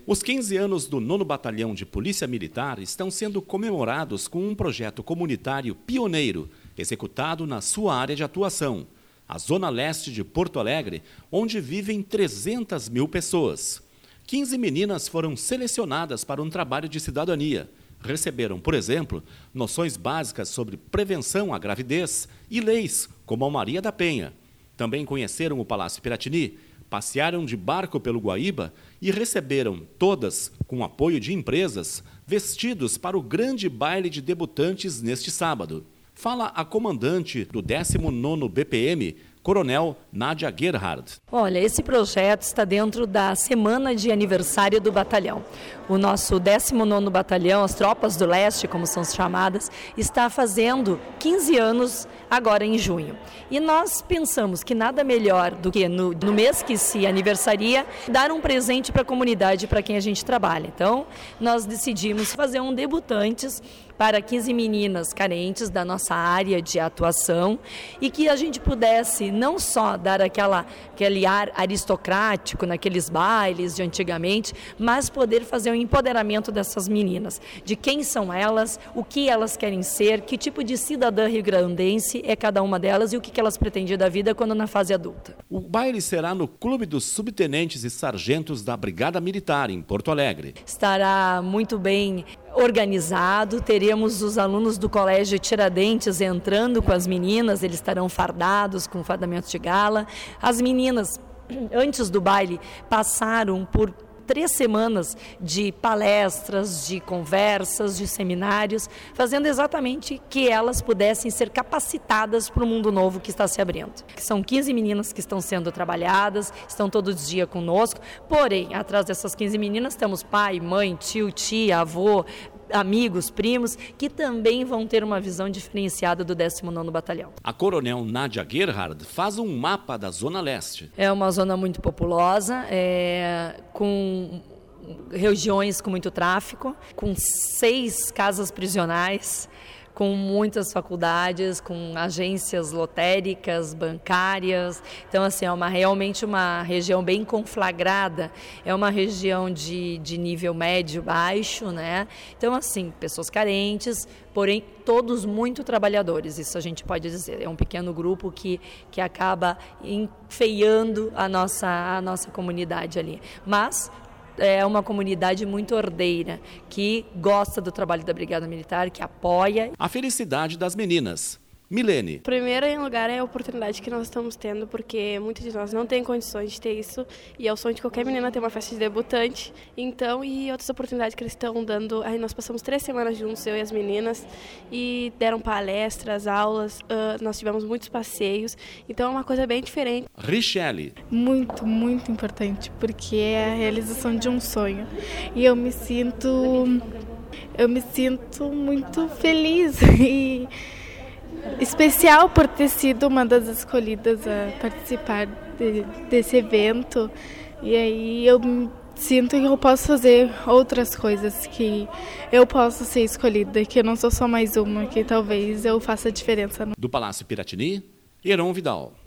Os 15 anos do 9º Batalhão de Polícia Militar estão sendo comemorados com um projeto comunitário pioneiro, executado na sua área de atuação, a Zona Leste de Porto Alegre, onde vivem 300 mil pessoas. 15 meninas foram selecionadas para um trabalho de cidadania. Receberam, por exemplo, noções básicas sobre prevenção à gravidez e leis, como a Maria da Penha. Também conheceram o Palácio Piratini, passearam de barco pelo Guaíba e receberam, todas, com apoio de empresas, vestidos para o grande baile de debutantes neste sábado. Fala a comandante do 19º BPM, Coronel Nádia Gerhard. Olha, esse projeto está dentro da semana de aniversário do batalhão. O nosso 19º Batalhão, as Tropas do Leste, como são chamadas, está fazendo 15 anos agora em junho. E nós pensamos que nada melhor do que no mês que se aniversaria, dar um presente para a comunidade para quem a gente trabalha. Então, nós decidimos fazer um debutantes para 15 meninas carentes da nossa área de atuação e que a gente pudesse não só dar aquele ar aristocrático naqueles bailes de antigamente, mas poder fazer um empoderamento dessas meninas, de quem são elas, o que elas querem ser, que tipo de cidadã rio-grandense é cada uma delas e o que elas pretendem da vida quando na fase adulta. O baile será no Clube dos Subtenentes e Sargentos da Brigada Militar, em Porto Alegre. Estará muito bem organizado, teremos os alunos do Colégio Tiradentes entrando com as meninas, eles estarão fardados com fardamentos de gala. As meninas, antes do baile, passaram por 3 semanas de palestras, de conversas, de seminários, fazendo exatamente que elas pudessem ser capacitadas para o mundo novo que está se abrindo. São 15 meninas que estão sendo trabalhadas, estão todo dia conosco, porém, atrás dessas 15 meninas temos pai, mãe, tio, tia, avô, amigos, primos, que também vão ter uma visão diferenciada do 19º Batalhão. A Coronel Nádia Gerhard faz um mapa da Zona Leste. É uma zona muito populosa, com regiões com muito tráfico, com 6 casas prisionais, com muitas faculdades, com agências lotéricas, bancárias. Então, assim, é realmente uma região bem conflagrada, é uma região de nível médio-baixo, né? Então, assim, pessoas carentes, porém, todos muito trabalhadores, isso a gente pode dizer. É um pequeno grupo que acaba enfeiando a nossa comunidade ali. Mas é uma comunidade muito ordeira, que gosta do trabalho da Brigada Militar, que apoia. A felicidade das meninas. Milene. Primeiro em lugar é a oportunidade que nós estamos tendo, porque muitos de nós não têm condições de ter isso, e é o sonho de qualquer menina ter uma festa de debutante. Então, e outras oportunidades que eles estão dando. Aí nós passamos 3 semanas juntos, eu e as meninas, e deram palestras, aulas, nós tivemos muitos passeios, então é uma coisa bem diferente. Richelle. Muito, muito importante, porque é a realização de um sonho. E eu me sinto muito feliz e especial por ter sido uma das escolhidas a participar desse evento. E aí eu sinto que eu posso fazer outras coisas, que eu posso ser escolhida, que eu não sou só mais uma, que talvez eu faça a diferença. Do Palácio Piratini, Heron Vidal.